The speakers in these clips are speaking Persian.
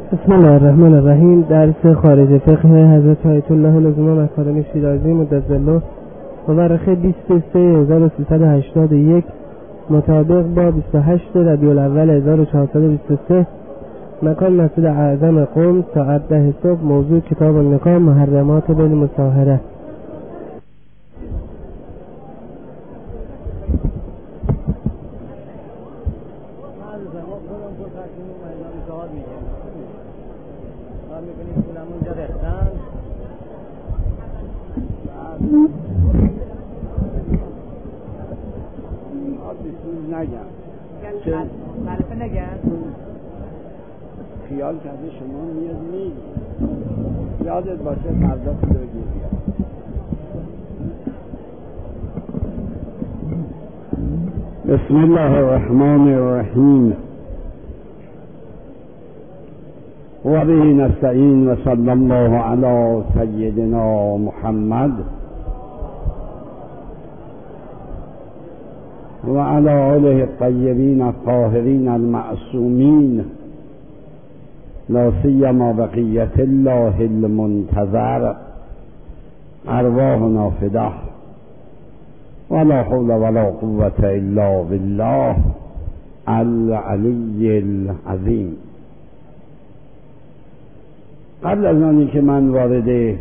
بسم الله الرحمن الرحیم. درس خارج فقه حضرت آیت الله لزوم مکارم شیرازی مدظله مورخ 23/1381 مطابق با 28 ربیع الاول 1423 مکان مسجد اعظم قم ساعت 10 صبح. موضوع کتاب النکاح محرمات بالمصاهره. خیال کرده شما میاد میگی یادت باشه فردا پول بگیر بیاد. بسم الله الرحمن الرحیم و به نستعین و صلی الله علی سیدنا محمد و علی آله الطیبین الطاهرین المعصومین لا سیما بقیت الله المنتظر ارواحنا فداه ولا حول ولا قوة الا بالله العلی العظیم. قبل از آنی که من وارد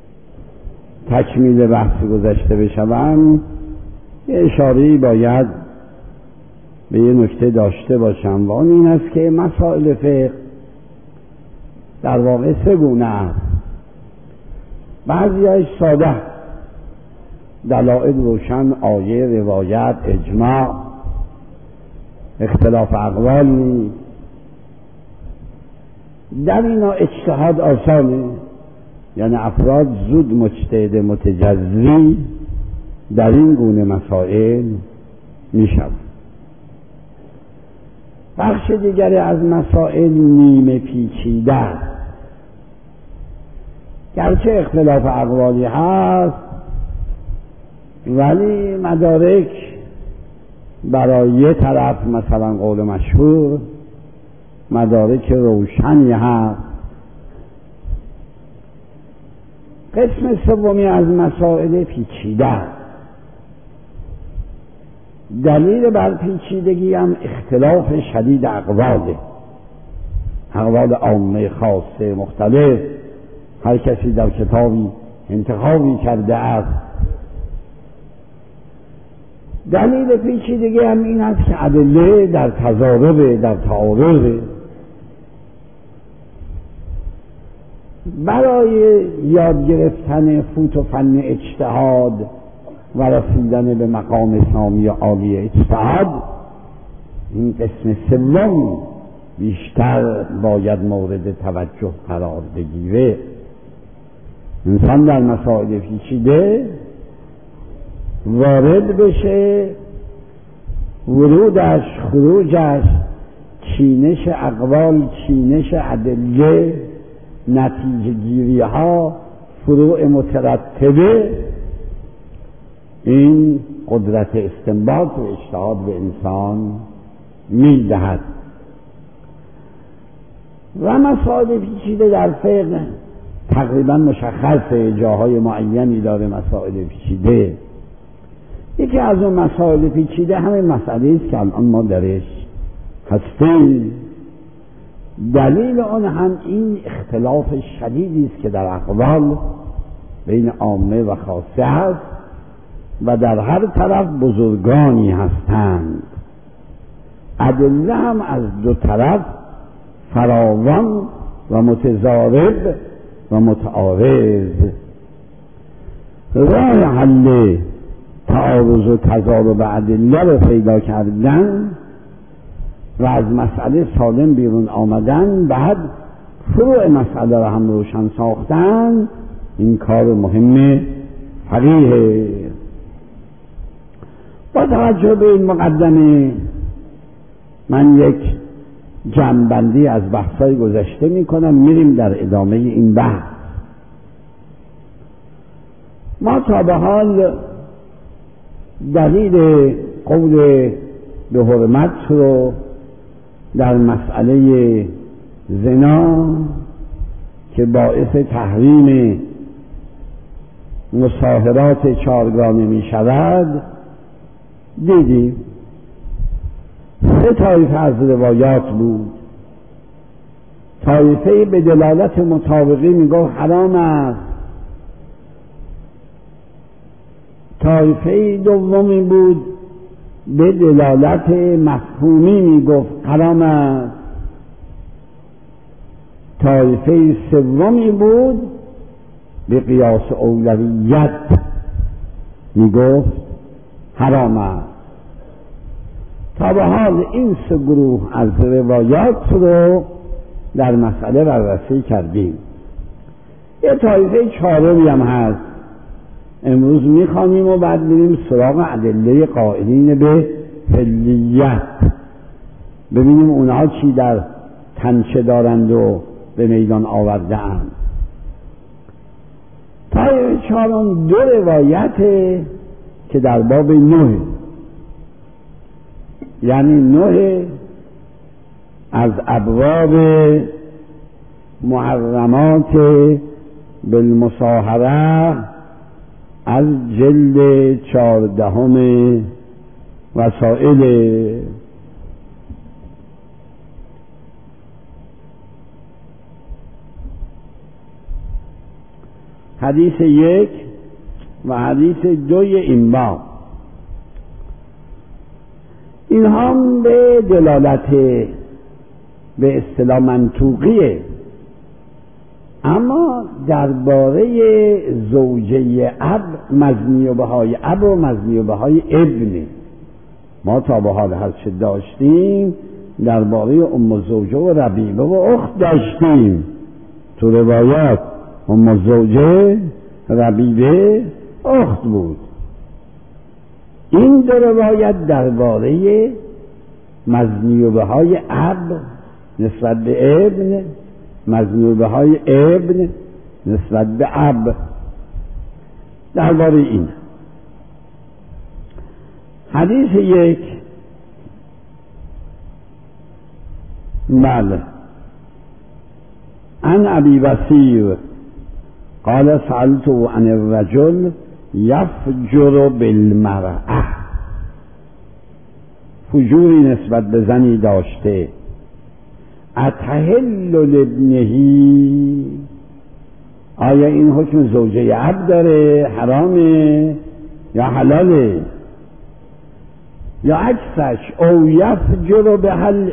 تکمیل بحث گذشته بشوم یه اشاره‌ای باید به یه نکته داشته باشم و آن این است که مسائل فقه در واقع سه گونه است. بعضیش ساده، دلائل روشن، آیه، روایت، اجماع، اختلاف اقوال نیست. در اینا اجتهاد آسانه، یعنی افراد زود مجتهد متجزی در این گونه مسائل میشن. بخش دیگری از مسائل نیمه پیچیده، گرچه اختلاف اقوالی هست ولی مدارک برای یه طرف مثلا قول مشهور مدارک روشنی هست. قسم سومی از مسائل پیچیده، دلیل بر پیچیدگی هم اختلاف شدید اقواله، اقوال عامه خاصه مختلف، هر کسی در کتابی انتخابی کرده است. دلیل پیچیدگی هم این است که ادله در تضارب، در تعارض. برای یاد گرفتن فوت و فن اجتهاد و رسیدن به مقام سامی عالی اجتهاد، این قسم سوم بیشتر باید مورد توجه قرار بگیره. انسان در مسائل پیچیده وارد بشه، ورودش، خروجش، چینش اقوال، چینش ادله، نتیجه گیری ها، فروع مترتبه، این قدرت استنباط و اجتهاد به انسان میدهد. و مسائل پیچیده در فقه تقریبا مشخصه، جاهای معینی داره مسائل پیچیده. یکی از اون مسائل پیچیده همین مسئله است که الان ما درش هستیم. دلیل آن هم این اختلاف شدیدی است که در اقوال بین عامه و خاصه است و در هر طرف بزرگانی هستند. ادله هم از دو طرف فراوان و متضارب و متعارض. راه حل تعارض و تضارب ادله رو پیدا کردن و از مسئله سالم بیرون آمدن، بعد فروع مسئله رو هم روشن ساختن، این کار مهم فقیه. با توجه به این مقدمه من یک جمع‌بندی از بحث‌های گذشته می‌کنم، میریم در ادامه این بحث. ما تا به حال دلیل قول به حرمت رو در مسئله زنا که باعث تحریم مصاهرات چارگانه می شود دیدیم. 3 طایفه از روایات بود. طایفه به دلالت مطابقی می گفت حرام است، طایفه دومی بود به دلالت مفهومی می گفت حرام است، طایفه سومی بود به قیاس اولویت می گفت حرام است. تا به حال این 3 گروه از روایات رو در مسئله بررسی کردیم. یه طایفه 4می هم هست امروز میخوانیم و بعد بریم سراغ ادله قائلین به حلیت، ببینیم اونها چی در تنچه دارند و به میدان آورده اند. طایفه 4 2 روایت که در باب 9، یعنی 9 از ابواب محرمات بالمصاهره از جلد 14 وسائل. حدیث 1 و حدیث 2 این باب، اینها به دلالت به اصطلاح منطوقیه، اما درباره زوجه اب مزنی و بهای اب و مزنی و بهای ابن ما تا به حال هر چه داشتیم درباره ام زوجه و ربیبه و اخت داشتیم. تو روایات ام زوجه ربیبه اخت بود. این 2 روایت درباره مزنی و بهای اب نسبت به ابن، مزنی و بهای ابن نسبت به اب. درباره این حدیث 1 بله عن ابی بصیر قال سألت عن الرجل یفجر بالمرأة، فجوری نسبت به زنی داشته، اتحل لابنهی، آیا این حکم زوجه اب داره، حرامه یا حلاله، یا عکسش او یفجر به هل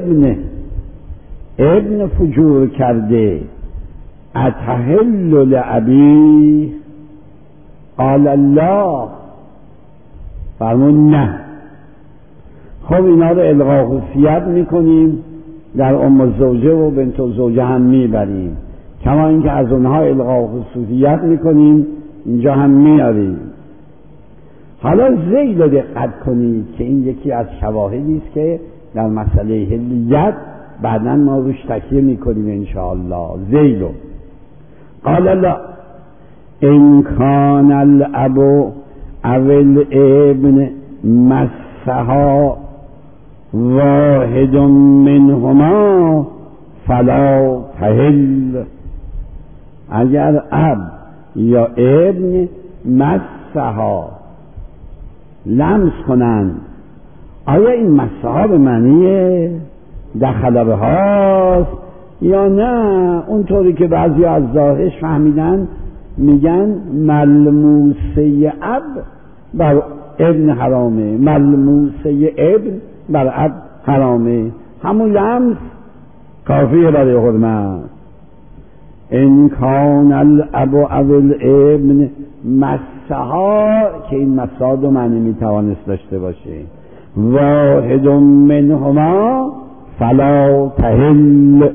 ابن فجور کرده، اتحل لابی، قال الله، فرمون نه. خب اینا رو الغا خصوصیت میکنیم، در ام زوجه و بنت زوجه هم میبریم، کما اینکه از اونها الغا خصوصیت میکنیم اینجا هم میاریم. حالا ذیل رو دقت کنید که این یکی از شواهدی است که در مسئله حلیت بعداً ما روش تکیه میکنیم انشاءالله. ذیل قال الله ان کان الاب او الابن مسها واحد منهما فلا تحل، اگر اب یا ابن مسها لمس کنند، آیا این مسها به معنی دخل بهاست یا نه اونطوری که بعضی از ظاهرش فهمیدن میگن ملموسه اب بر ابن حرامه، ملموسه ابن بر اب حرامه، همون لمس کافیه برای حرمت. ان کان الاب او الابن مسها، که این مسها 2 معنی میتوانست داشته باشه، واحد منهما فلا تحل.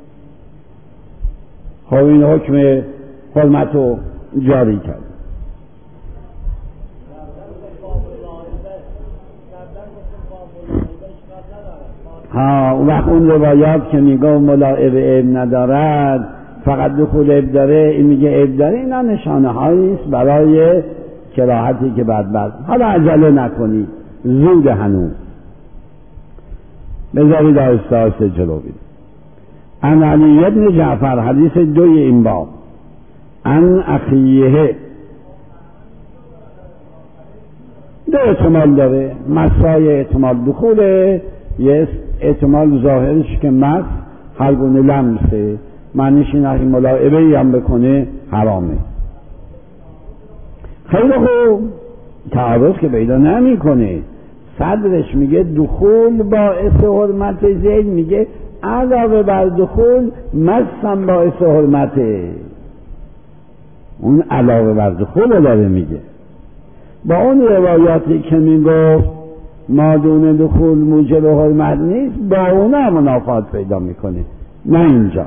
خب این حکم حرمت رو جاری کرد. اون وقت اون روایات که میگه ملاعب اب ندارد فقط دخول اب داره، این میگه اب داره، اینا نشانه هاییست برای کراهتی که بعد حالا عجله نکنید، زود هنوز، بذارید آهسته آهسته جلو برید. عن علی بن جعفر، حدیث 2 این باب، عن اخیه. 2 احتمال داره، مسای احتمال دخوله، یه احتمال ظاهرش که مس هر گونه لمسه، معنیش این اگه ملاعبه هم بکنه حرامه. خیلی خوب، تعارض که پیدا نمی کنه. صدرش میگه دخول باعث حرمت، زید میگه علاوه بر دخول مسم باعث حرمته. اون علاوه بر دخول داره میگه. با اون روایاتی که میگفت مادون دخول موجب حرمت نیست، با اون هم منافات پیدا میکنه، نه اینجا.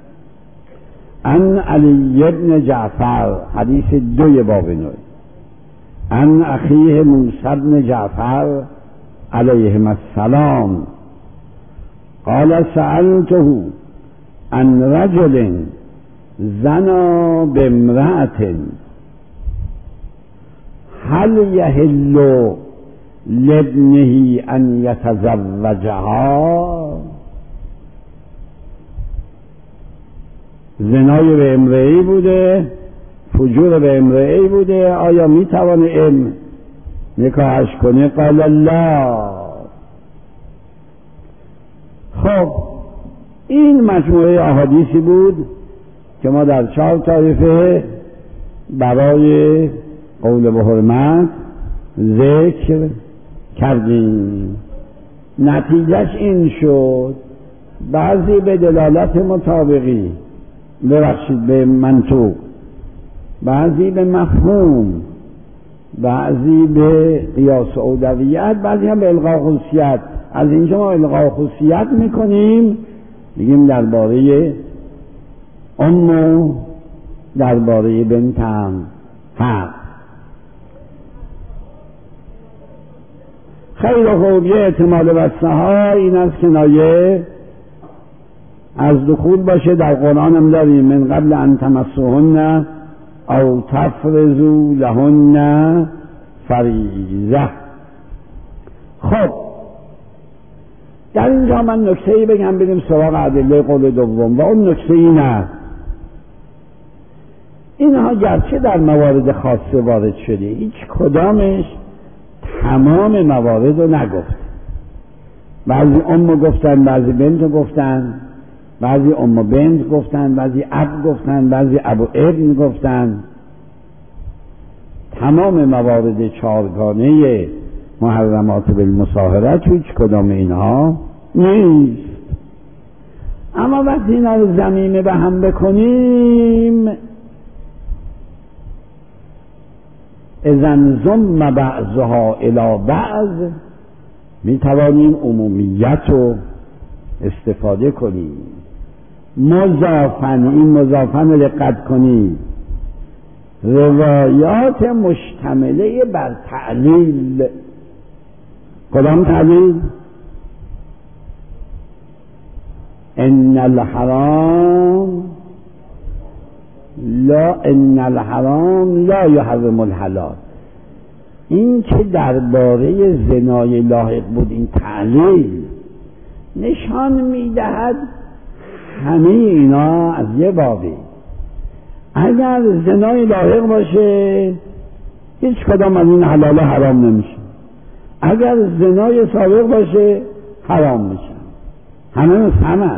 عن علی بن جعفر، حدیث 2 باب 9، عن اخیه موسی بن جعفر علیهم السلام قال سألته عن رجل زنا بامرأة هل یحل لابنه ان یتزوجها. زنای به امرئه‌ای بوده، فجور به امرئه‌ای بوده، آیا میتوانه ابن نکاحش کنه؟ قال لا. خب این مجموعه احادیثی بود که ما در 4 طایفه برای قول به حرمت ذکر کردیم. نتیجهش این شد بعضی به دلالت مطابقی، ببخشید به منطوق، بعضی به مفهوم، بعضی به قیاس اولویت، بعضی هم به الغاء خصوصیت. از اینجا ما الغاء خصوصیت میکنیم، میگیم درباره و درباره بنتم حق. خیلی خوب، یه احتمال بسته ها این از کنایه از دخول باشه. در قرآن هم داریم من قبل ان تمسوهن او تفرضوا لهن فریضه. خب در اینجا من نکته‌ای بگم بریم سراغ ادله قول دوم. و اون نکته اینه اینها گرچه در موارد خاصه وارد شده، هیچ کدامش تمام موارد رو نگفت. بعضی گفتن، بعضی بنت گفتن، بعضی بنت گفتن، بعضی اب گفتن، بعضی ابو ابن گفتن. تمام موارد 4گانه محرمات بالمصاهرت هیچ کدام اینها نیست. اما وقتی اینا رو ضمیمه به هم بکنیم، اذن ضم بعضها الی بعض، میتوانیم عمومیت رو استفاده کنیم. مضافن، این مضافن رو دقت کنید، روایات مشتمله بر تعلیل. کدام تعلیل؟ ان الحرام لا یحرم الحلال. این که درباره زنای لاحق بود، این تعلیل نشان میدهد همه اینا از یه بابی. اگر زنای لاحق باشه هیچ کدام از این حلال حرام نمیشه، اگر زنای سابق باشه حرام میشه. همه همن.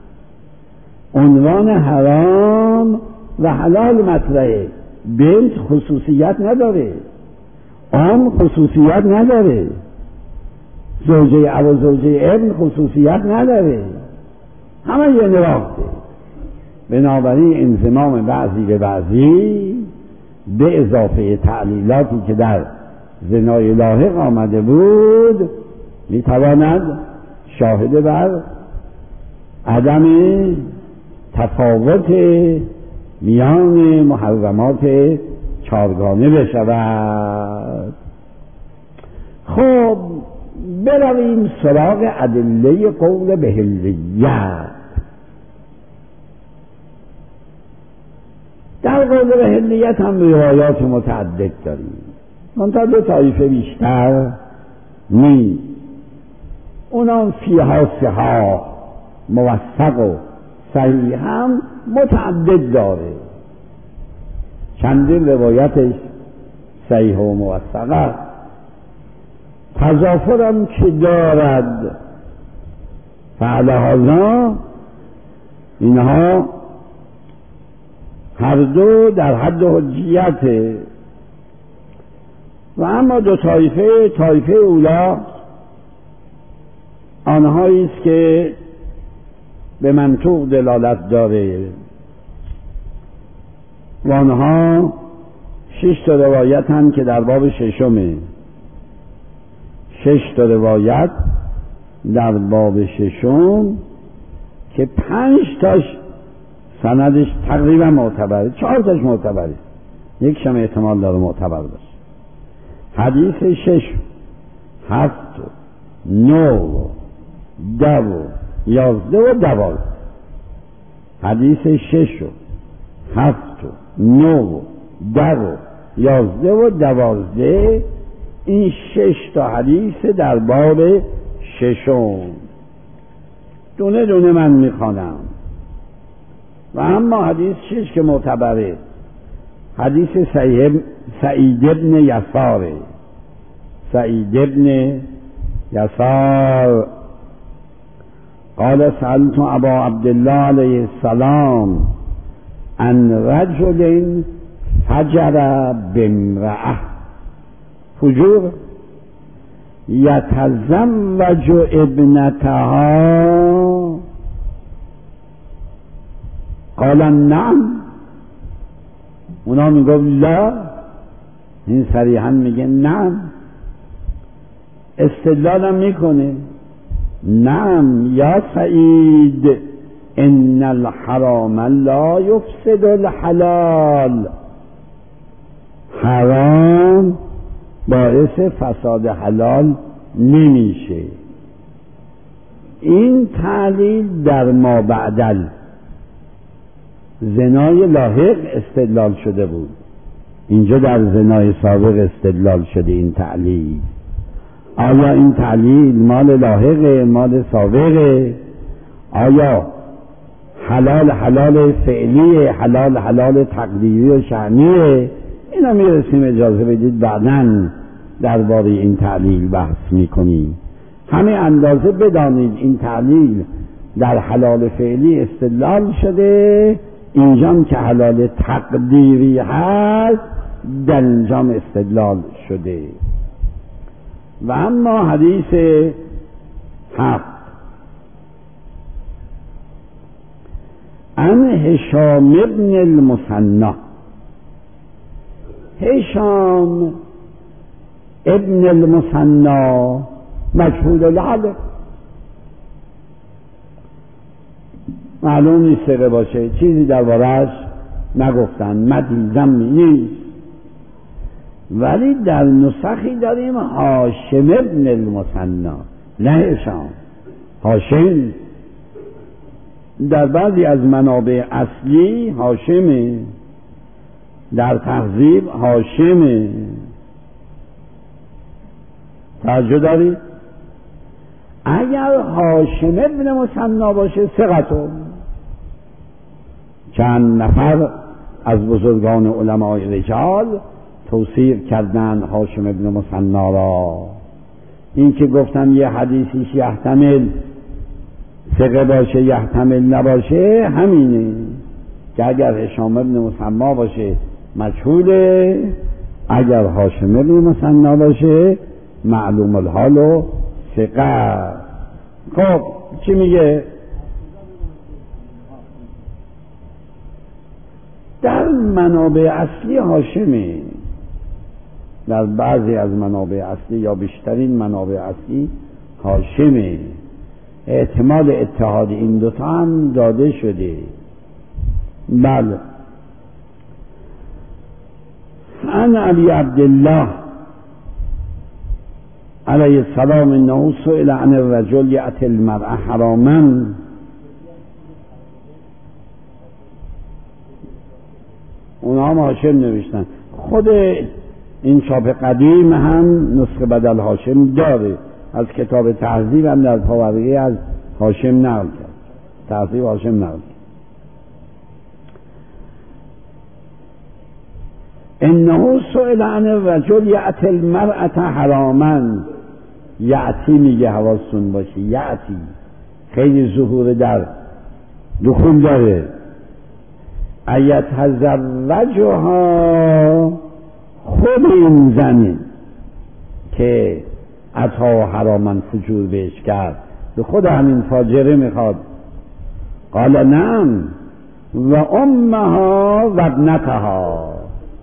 عنوان حرام و حلال مطرحه. بنت خصوصیت نداره، خصوصیت نداره، زوجه اب و زوجه ابن خصوصیت نداره، همه یه نواخته. بنابراین انضمام بعضی به بعضی به اضافه تعلیلاتی که در زنای لاحق آمده بود میتواند شاهد بر عدم تفاوت میان محرمات 4گانه بشود. خب برویم سراغ ادله قول بحلیت. در قول بحلیت هم روایات متعدد داریم، منتها 2 طایفه بیشتر نیست. اونا فیها سها موثق و صحیح هم متعدد داره، چندین روایتش صحیح و موثقه. تضافرم که دارد، فعلهذا اینها هر دو در حد حجیته. و اما دو طایفه اولا آنهایی است که به منطوق دلالت داره و آنها 6 تا روایت هم که در باب ششمه، 6 تا روایت در باب ششم که 5 تاش سندش تقریبا معتبره، 4 تاش معتبره، یکش هم احتمال داره معتبر باشه. حدیث 6، 7، 9، 10، 11 و 12. حدیث 6، 7، 9، 10، 11 و 12 این 6 تا حدیث در باب ششم دونه دونه من میخوانم. و اما حدیث 6 که معتبره حدیث سعید ابن یساره. سعید ابن یسار قال سألت ابا عبدالله علیه السلام عن رجل فجر بامرأة فجور یتزوج ابنتها قال نعم. اونا میگفت لا، این صریحا میگه نعم. استدلالم میکنه نعم یا سعید ان الحرام لا یفسد الحلال، حرام باعث فساد حلال نمیشه. این تعلیل در ما بعدل زنای لاحق استدلال شده بود، اینجا در زنای سابق استدلال شده این تعلیل. آیا این تعلیل مال لاحقه مال سابقه؟ آیا حلال حلال فعلیه، حلال حلال تقدیری و شأنیه؟ اینا میرسیم، اجازه بدید بعداً درباره این تعلیل بحث میکنیم. همه اندازه بدانید این تعلیل در حلال فعلی استدلال شده، اینجام که حلال تقدیری هست در اینجام استدلال شده. و اما حدیث 7 عن هشام ابن المثنى. هشام ابن المثنى مجهول الحال، معلوم نیست ثقه باشه، چیزی درباره‌اش نگفتن، مدیزم نیست. ولی در نسخی داریم هاشم ابن المثنى، نه هشام، هاشم. در بعضی از منابع اصلی هاشمه، در تهذیب هاشمه. توجه دارید؟ اگر هاشم ابن مثنى باشه ثقتون. چند نفر از بزرگان علمای رجال توصیف کردن هاشم ابن مثنى را. این که گفتم یه حدیثیش یحتمل ثقه باشه یحتمل نباشه همینه، که اگر هشام ابن مثنى باشه مجهوله، اگر هاشم ابن مثنى باشه معلوم الحال و ثقه. خب چی میگه؟ در منابع اصلی هاشمه، در بعضی از منابع اصلی یا بیشترین منابع اصلی هاشمه. احتمال اتحاد این دوتا هم داده شده. بله. عن ابی عبدالله علیه السلام انه سئل عن الرجل یأتی المرأة حراما. اونا هم هاشم نوشتن. خود این چاپ قدیم هم نسخه بدل هاشم داره، از کتاب تهذیب هم در پاورقی از هاشم نقل کرد، تهذیب هاشم نقل کرد. انه سئل عن الرجل یأتی المرأة حراما. یأتی میگه، حواستون باشه، یأتی خیلی ظهور در دخول داره. ایتزوجها، خود این زنی که عطا حراما فجور بهش کرد به خود همین فاجره میخواد. قال نعم و امها و ابنتها.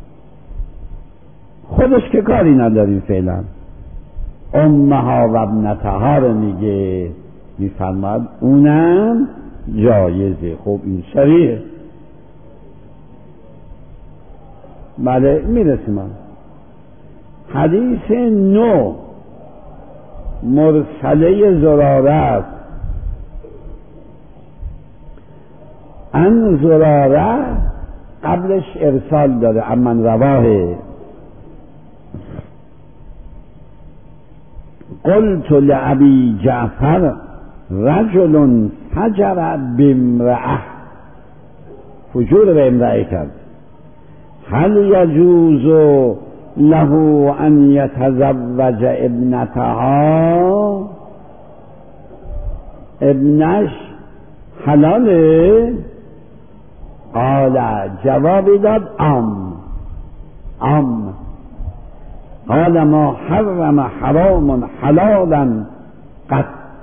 خودش که کاری نداریم فعلا، امها و ابنتها رو میگه، میفرماد اونم جایزه. خب این صریحه. بله میرسیم. حدیث 9 مرسله زراره است. ان زراره قبلش ارسال داره، امن رواه. قلت لأبي جعفر رجل فجر بامرأة، فجور به امرأة کرد، هل يجوز له ان يتزوج ابنتها؟ ابنش حلاله؟ قال، جوابی داد قال ما حرم حرام حلالا قط،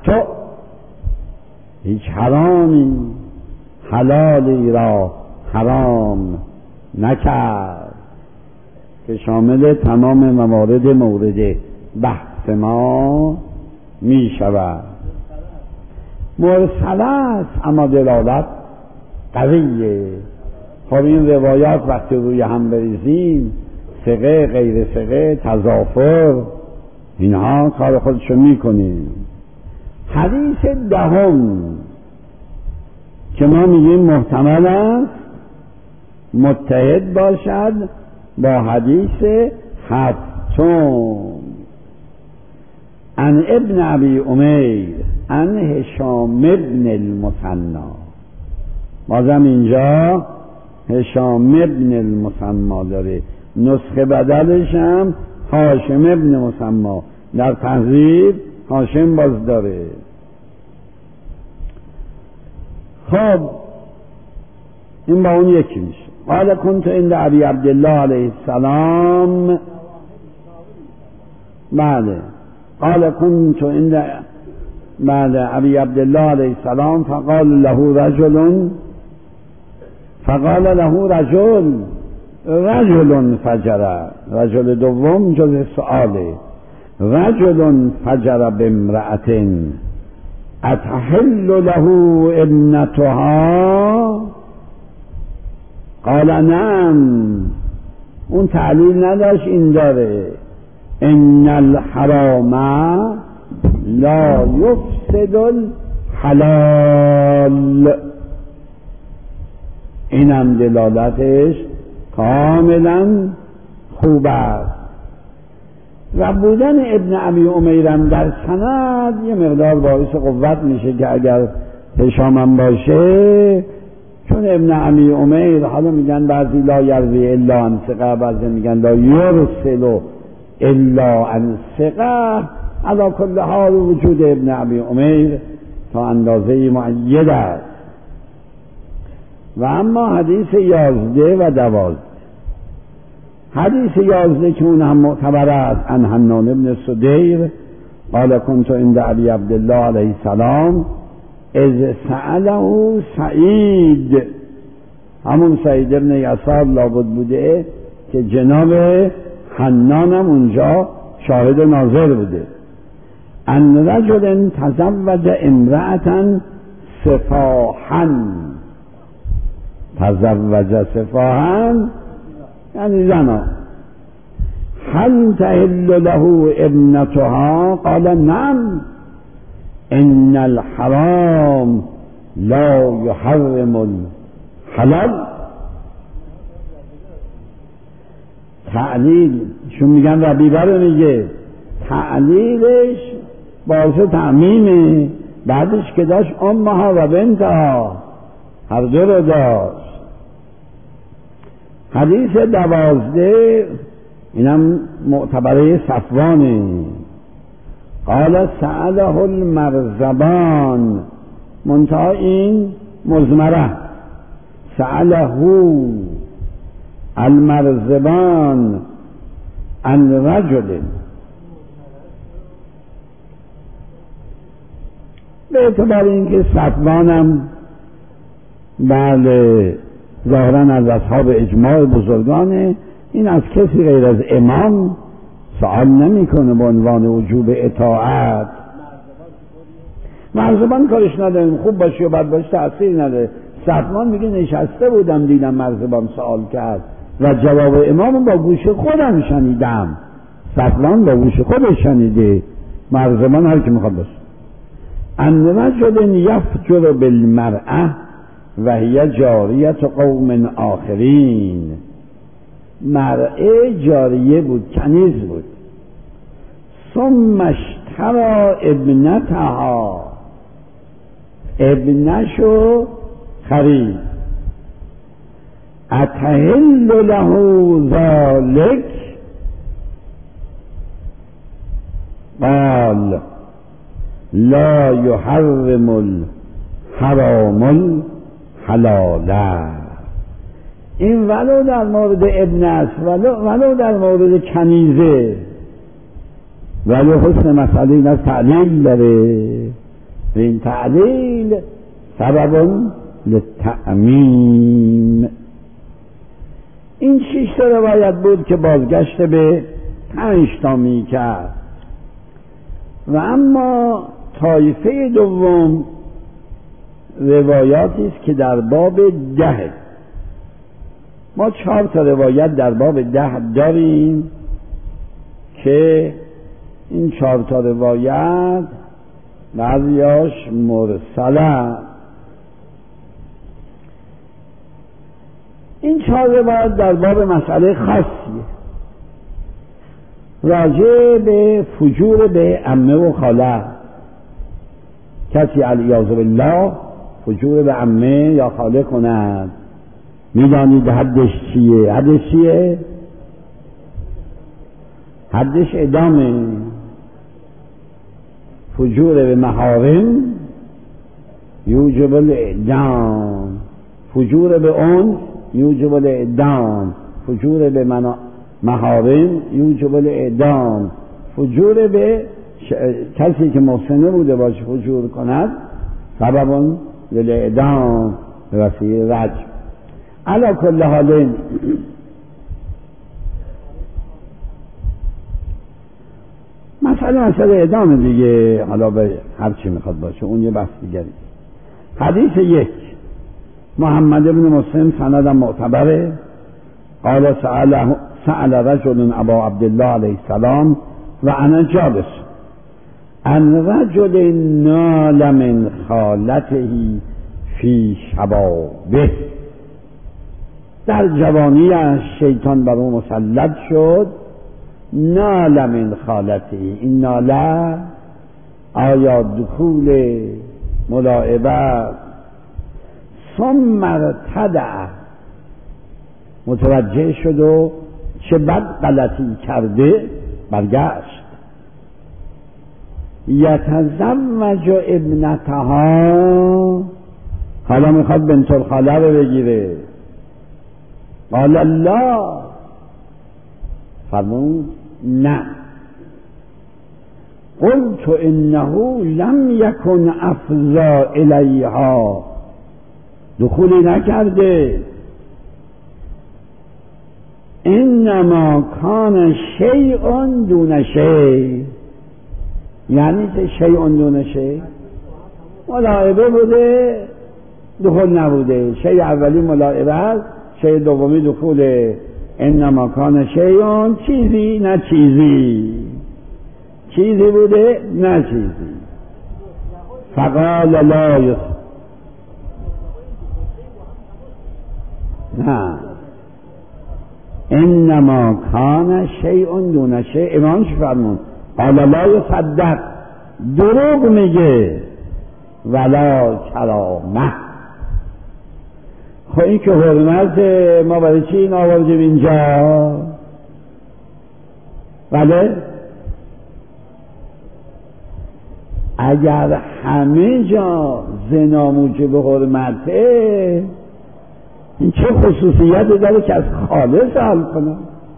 هیچ حرامی حلالی را حرام نکرد، که شامل تمام موارد مورد بحث ما می شود. مرسله است اما دلالت قویه. خب این روایات وقتی روی هم بریزیم، ثقه غیر ثقه تضافر، اینها کار خودشو میکنیم. حدیث 10 که ما میگیم محتمل است متحد باشد با حدیث 7 عن ابن ابی امیر عن هشام ابن المثنی. بازم اینجا هشام ابن المثنی داره، نسخه بدلش هم هاشم ابن مثنی، در تهذیب هاشم باز داره. خب این با اون یکی میشه. قال كنت عند ابي عبد الله علیه السلام. بله، قال كنت عند ابي عبد الله علیه السلام فقال له رجل فجر. رجل دوم جز سؤاله. رجل فجر بامرأة اتحل له ابنتها؟ قال نعم. اون تعلیل نداشت، این داره ان الحرام لا یفسد الحلال. اینم دلالتش کاملا خوب است. و بودن ابن ابی امیرم در سند یه مقدار باعث قوت میشه که اگر هشامم باشه، چون ابن ابی امیر، حالا میگن بعضی لا یروی الا عن ثقه، بعضی میگن لا یرسل الا عن ثقه. علی کل حال وجود ابن ابی امیر تا اندازه معید است. و اما حدیث 11 و 12، حدیث 11 که اون هم معتبر است، عن حنان ابن سدیر قال كنت عند ابي عبد الله علیه السلام اذ سأله سعید، همون سعید ابن یسار لابد بوده که جناب حنان هم اونجا شاهد ناظر بوده. ان رجل تزوج امرأة سفاحا. تزوج سفاحا یعنی زنا. هل تحل له ابنتها؟ قال نعم ان الحرام لا يحرم الحلال. تعلیل چون میگن ربیبه رو میگه، تعلیلش باعث تعمیمه. بعدش که داشت امها و بنتها، هر دو رو داشت. حدیث 12 اینم معتبره صفوانه. قال سأله المرزبان، منتها این مزمره، سأله المرزبان عن رجل، به اعتبار اینکه صفوانم بله ظاهرا از اصحاب اجماع بزرگانه، این از کسی غیر از امام سوال نمیکنه به عنوان وجوب اطاعت. مرزبان کارش نداریم، خوب باشی و بد باشی تأثیر نداره. صفوان میگه نشسته بودم دیدم مرزبان سوال کرد و جواب امام با گوش خودم شنیدم. صفوان با گوش خودش شنیده، مرزبان هر کی میخواد باشه. ان رجل یفجر بالمرأة و هی جاریت قوم آخرین. مرأه جاریه بود، کنیز بود. ثم اشترى ابنتها، ابنشو خرید. اتحل له ذلك؟ قال لا يحرم الحرام الحلال. این ولو در مورد ابن است ولو در مورد کنیزه، ولی حسن مسئله این از تعلیل داره. این تعلیل سبب للتأمیم. این 6 تا روایت بود که بازگشت به 5 تا می کرد. و اما طایفه دوم روایاتی است که در باب 10. ما 4 تا روایت در باب 10 داریم که این 4 تا روایت بعضیاش مرسله. این 4 روایت در باب مسئله خاصیه، راجع به فجور به عمه و خاله. کسی علیاذ بالله فجور به عمه یا خاله کند، میدانید حدش چیه؟ حدش چیه؟ حدش اعدامه. فجور به محارم یوجب الاعدام، فجور به اون یوجب الاعدام، فجور به محارم یوجب الاعدام، فجور به کسی که محسنه بوده باشه فجور کند سبب للاعدام به وسیله رجم. علی کل حال مسئله اعدام دیگه، حالا به هر چی میخواد باشه اون یه بحث دیگری. حدیث 1 محمد بن مسلم سندم معتبره. قال سأل رجل ابا عبدالله علیه السلام و انا جالس ان رجل نال من خالته فی شبابه. در جوانی شیطان بر او مسلط شد. نال من خالته، این ناله آیا دخول ملاعبه. ثم ارتدع، متوجه شد و چه بد غلطی کرده برگشت. یتزوج ابنتها، حالا میخواد بنت الخاله رو بگیره. قال الله، فرمود نه. قلت انه لم یکن افضا الیها، دخولی نکرده. انما کان شیء دون شیء، یعنی شیء دون شیء، ملاعبه بوده دخول نبوده. شیء اولی ملاعبه است، شیء دومی دخوله. انما کان شیء، چیزی نه چیزی، چیزی بوده نه چیزی. فقال لا نه، انما کان شیء دون شیء. امامش فرمود قال لا یصدق، دروغ میگه. ولا کرامه. خب این که حرمت، ما برای چی این آوردیم اینجا؟ بله؟ اگر همه جا زنا موجب حرمته، این چه خصوصیتی داره که از خاله سوال کنم؟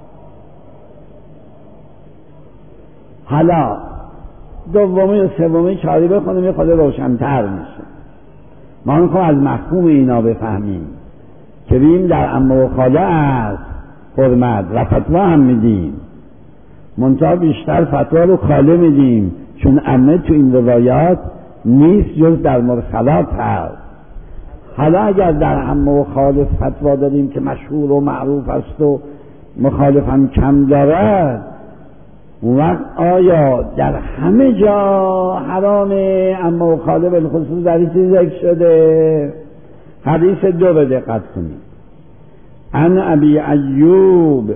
حالا دومی و سومی چاری بخونیم یه خود روشن‌تر میشه. ما میخوام از مفهوم اینا بفهمیم که بیم در عمه و خاله است حرمت و فتوا هم میدیم، منتها بیشتر فتوا رو خاله میدیم چون عمه تو این روایات نیست، جز در مرسلات هست. حالا اگر در عمه و خاله فتوا داریم که مشهور و معروف است و مخالف هم کم دارد، اون وقت آیا در همه جا حرام عمه و خاله بالخصوص در این چیز ذکر شده؟ حدیث 2 به دقت کنید. عن ابی ایوب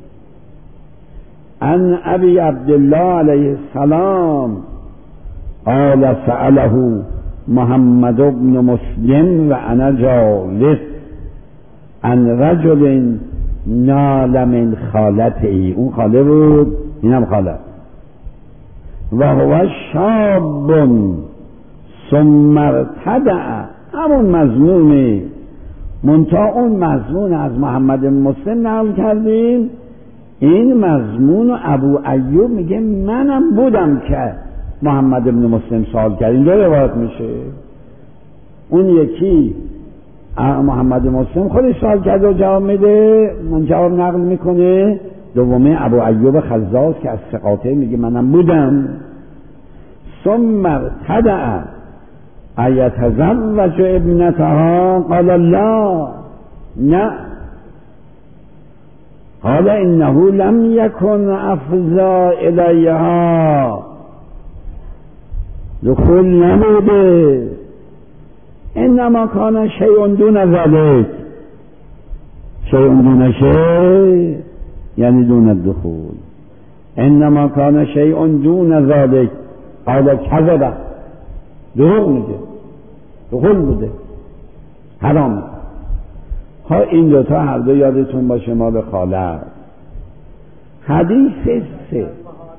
عن ابی عبدالله علیه السلام قال سأله محمد بن مسلم و انا جالس عن رجل نال من خالته، اون خاله بود، اینم خاله، و هو شاب ثم ارتدع، همون مضمونه، منتها اون مضمون از محمد مسلم نقل کردیم. این مضمون ابو ایوب میگه منم بودم که محمد بن مسلم سوال کرد. این دو روایت میشه. اون یکی محمد مسلم خودش سوال کرده و جواب میده، من جواب نقل میکنه. دومی ابو ایوب خزاز که از ثقاته میگه منم بودم. ثم ارتدع ایتزوج ابنتها قال لا، نه، قال انه لم يكن افضا الیها، دخول نبوده، انما کان شیء دون ذلك، شیء دون شیء یعنی دون الدخول، انما کان شیء دون ذلك، قال کذب، دروغ میگه، دخول بوده، حرام. ها این دوتا هر دو یادتون باشه مال خاله. حدیث 3،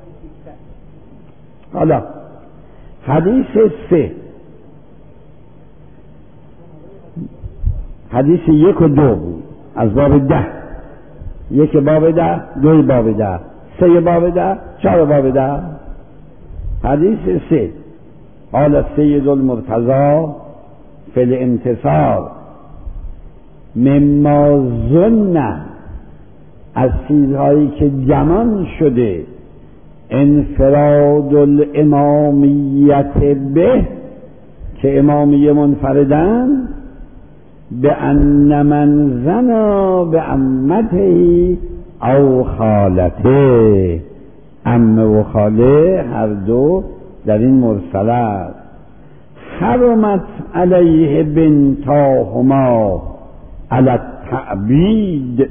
حالا حدیث 3، حدیث 1 و 2 بود از باب 10، 1 باب 10، 2 باب 10، 3 باب 10، 4 باب 10. حدیث 3 قال سید المرتضی فی الانتصار مما ظن، از چیزهایی که گمان شده انفراد الامامیت به، که امامیه منفردن، به ان من زنا به عمته او خالته، عمه و خاله هر دو در این مرسله است. حرمت علیه بنتاهما علی التعبید،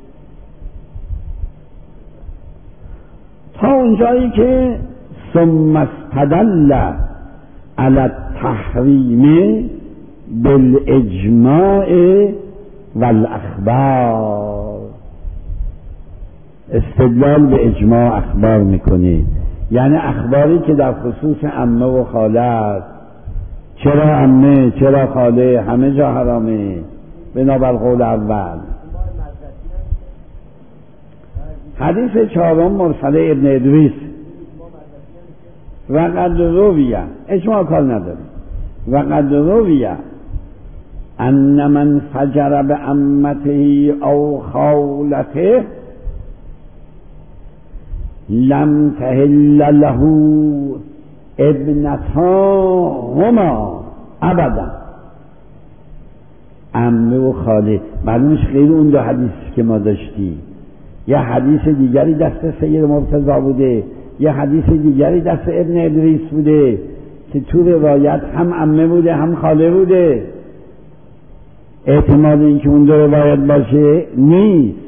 تا اونجایی که ثم استدل علی التحریم بالاجماع والاخبار، استدلال به اجماع اخبار میکنه، یعنی اخباری که در خصوص عمه و خاله است. چرا عمه، چرا خاله، همه جا حرامه بنابر قول اول. حدیث 4 مرسله ابن ادریس و قد رویه، اجماع کار نداره، و قد رویه ان من فجر به عمته او خالته لم تحل له ابنتاهما ابدا. عمه و خاله معلومش غیر اون دو حدیث که ما داشتیم. یه حدیث دیگری دست سید مرتضی بوده، یه حدیث دیگری دست ابن ادریس بوده که تو روایت هم عمه بوده هم خاله بوده. احتمال اینکه اون دو روایت باشه نیست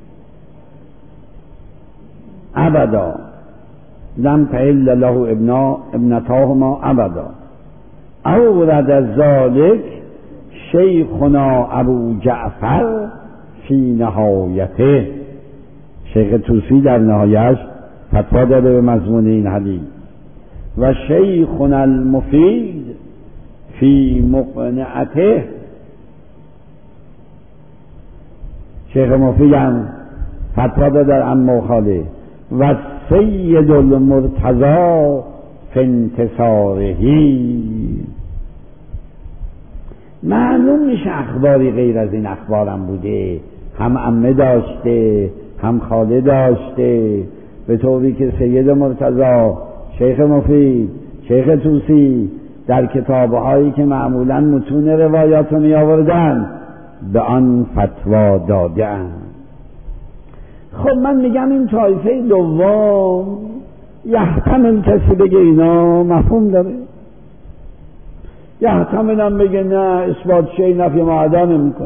ابدا. لم تحل له ابنتاهما ابدا. او ورد ذلك شیخنا ابو جعفر فی نهایته، شیخ طوسی در نهایش فتوا داده به مضمون این حدیث. و شیخنا المفید فی مقنعته، شیخ مفید هم فتوا داده در عمه و خاله. و سید المرتضی فی انتصارهی، معلوم میشه اخباری غیر از این اخبارم بوده، هم عمه داشته هم خاله داشته، به طوری که سید مرتضی، شیخ مفید، شیخ طوسی در کتابهایی که معمولا متون روایات رو می آوردن به آن فتوا دادن. خب من میگم این طایفه دوم یحتمل کسی بگه اینا مفهوم داره، یحتمل هم بگه نه اثبات شیء نفی معدا نمیکنه،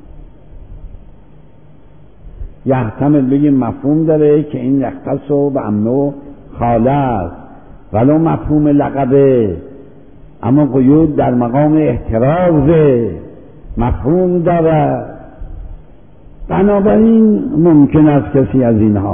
یحتمل بگه مفهوم داره که این یختص و به عمه و خاله است، ولو مفهوم لقبه اما قیود در مقام احترازه، مفهوم داره. بنابراین ممکن است کسی از اینها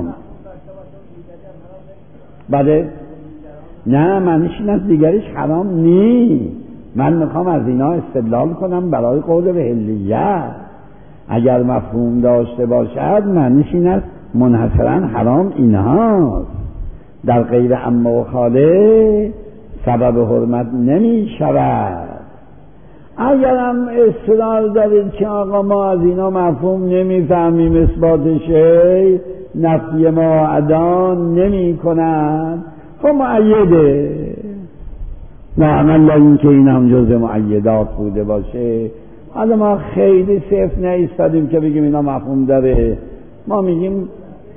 بله نه معنیش این از دیگریش حرام نیست، من میخوام از اینا استدلال کنم برای قول به حلیت. اگر مفهوم داشته باشد معنیش این است منحصرا حرام اینهاست، در غیر عمه و خاله سبب حرمت نمی شود. اگر هم اصرار دارید که آقا ما از اینا مفهوم نمیفهمیم، اثبات شیء نفی معدا نمی کنند، خب مؤیده، نعم این که این هم جز مؤیدات بوده باشه. حالا ما خیلی صفر نایستادیم که بگیم اینا مفهوم داره، ما میگیم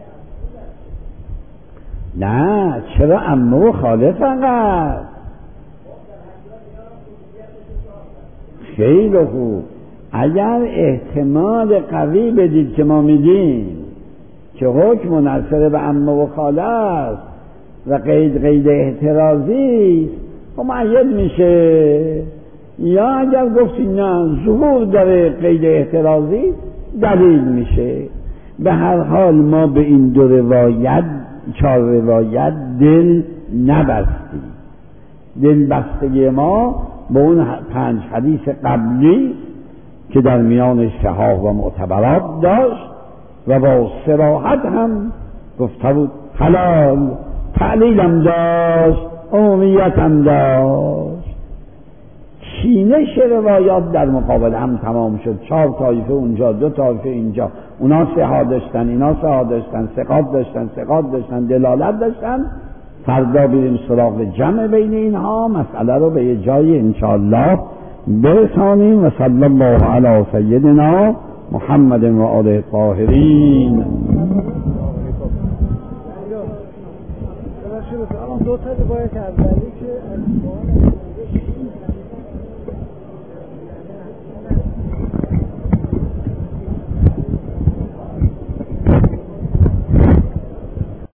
نه چرا عمه و خاله فقط. خیلی خوب، اگر احتمال قوی بدید که ما میگیم که حکم منحصر به عمه و خاله است و قید احترازی است، مؤید میشه. یا اگر گفتید نه ظهور داره قید احترازی، دلیل میشه. به هر حال ما به این دو روایت، چهار روایت دل نبستیم. دل بستگی ما به اون 5 حدیث قبلی که در میان صحاح و معتبرات داشت و با صراحت هم گفته بود حلال، تعلیل هم داشت، عمومیت هم داشت. چینش روایات در مقابل هم تمام شد. 4 طایفه اونجا، 2 طایفه اینجا، اونا صحاح داشتن، اینا صحاح داشتن، ثقات داشتن، دلالت داشتن. فردا بریم سراغ جمع بین اینها، مسئله رو به یه جای انشاءالله برسانیم. و صلی الله علی سیدنا محمد و آله الطاهرین. دو تا روایت اولی که